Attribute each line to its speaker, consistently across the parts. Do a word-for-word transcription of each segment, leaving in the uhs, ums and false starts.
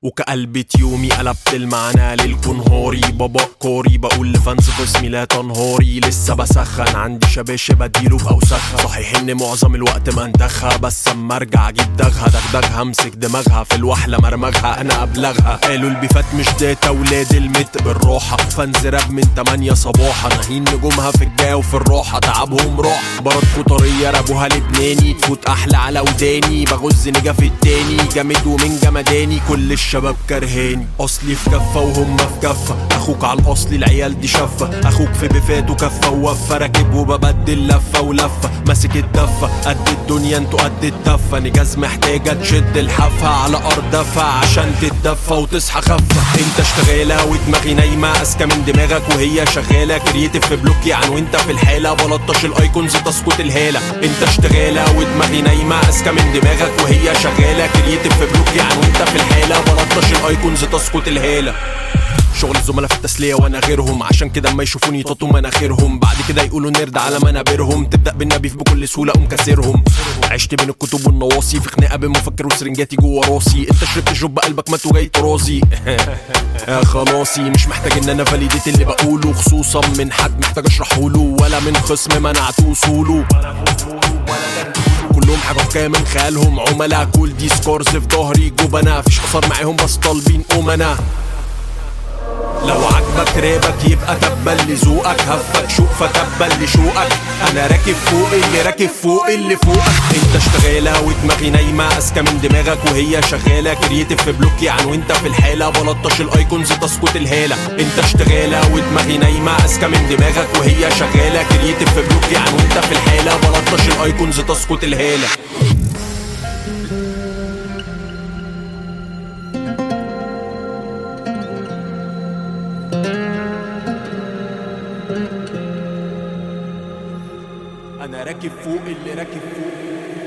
Speaker 1: وكقلبة يومي قلبت المعنى للكنهاري. بابا كاري بقول لفانز باسمي لا تنهاري. لسه بسخن عندي شباشب اديله باوسخها. صحيح ان معظم الوقت منتخها، بس اما ارجع اجيب دغها دغدغها امسك دماغها في الوحله مرمغها انا ابلغها. قالوا البيفات مش داتا ولاد المت بالراحه. فانز راب من تمانية صباحا ناهين نجومها في الجا وفي الراحه تعبهم راح. بردكو طريه رابوها لبناني تفوت احلى على وداني. بغز نجا في التاني جامد ومن جمداني. كل الشباب كرهاني اصلي في كفه وهم في كفه. اخوك على الاصل العيال دي شفه. اخوك في بفات وكفه ووفه. راكب وببدل لفه ولفه ماسك الدفه. قد الدنيا انتوا قد التفه. نجاز محتاجه تشد الحافه على ارض دفه عشان تتدفى وتصحى خفه. انت اشتغاله ودماغي نايمه اذكى من دماغك وهي شغاله. كرييتيف في بلوك يعني وانت في الحاله. بلطش الايكونز تسكت الهاله. انت اشتغاله ودماغي نايمه اذكى من دماغك وهي شغاله. كرييتيف في بلوك يعني وانت في الحاله. بلطش الايكونز تسكت الهاله. شغل الزملاء في التسلية وانا غيرهم. عشان كده اما يشوفوني يططوا مناخيرهم. بعد كده يقولوا نرد على منابرهم. تبدأ بالنبي بكل سهولة قوم كسرهم. عشت بين الكتب والنواصي في خناقة بين مفكر وسرنجاتي جوا راسي. انت شربت جب قلبك مات وجاي ترازي. يا خلاصي مش محتاج ان انا فاليديت اللي بقوله. خصوصا من حد محتاج اشرحوله. ولا من خصم منعت وصوله. كلهم حاجة حكاية من خيالهم. عملاء كل دي سكورز في ظهري جبنا. فيش اثر معاهم بس طالبين امنا. لو عجبك رابك يبقى تبا لذوقك. هفك شوق فتبا لشوقك. انا راكب فوق اللي راكب فوق اللي فوقك. انت اشتغاله ودماغي نايمه اذكى من دماغك وهي شغاله. كرييتيف في بلوك يعني وانت في الحاله. بلطش الايكونز تسكت الهاله. انت اشتغاله ودماغي نايمه اذكى من دماغك وهي شغاله. كرييتيف في بلوك يعني وانت في الحاله. بلطش الايكونز تسكت الهاله. انا راكب فوق اللي راكب فوق.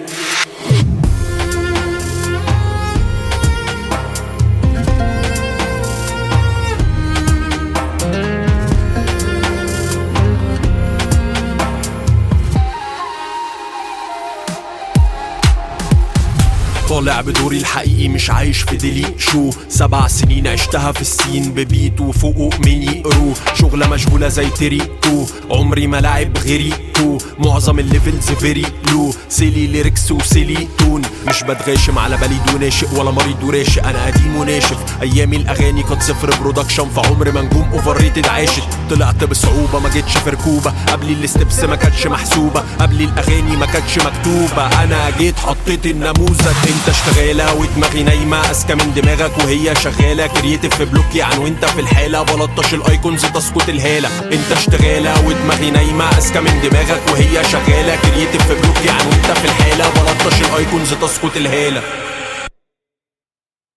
Speaker 1: طالع بدوري الحقيقي مش عايش في ديلي شو. سبع سنين عشتها في السين ببيت وفوقه ميني رو. شغلة مشغولة زي تريكو. عمري ما لعب غيري تو. معظم الليفلز فيري لو. سيلي ليركس وسيلي تون. مش بتغاشم على بليد وناشئ ولا مريض وراشق. انا قديم وناشف. ايامي الاغاني كانت صفر برودكشن. فعمر ما نجوم اوفر ريتد عاشت. طلعت بصعوبة ما جيتش في ركوبة. قبلي الستبس ما كانتش محسوبة. قبلي الاغاني ما كانتش مكتوبة. انا جيت حطيت النموذج. انت اشتغاله ودماغي نايمه اذكى من دماغك وهي شغاله. كرييتيف في بلوك يعني وانت في الحاله. بلطش الايكونز تسكت الهاله. انت اشتغاله ودماغي نايمه اذكى من دماغك وهي شغاله. كرييتيف في بلوك يعني وانت في الحاله. بلطش الايكونز تسكت الهاله.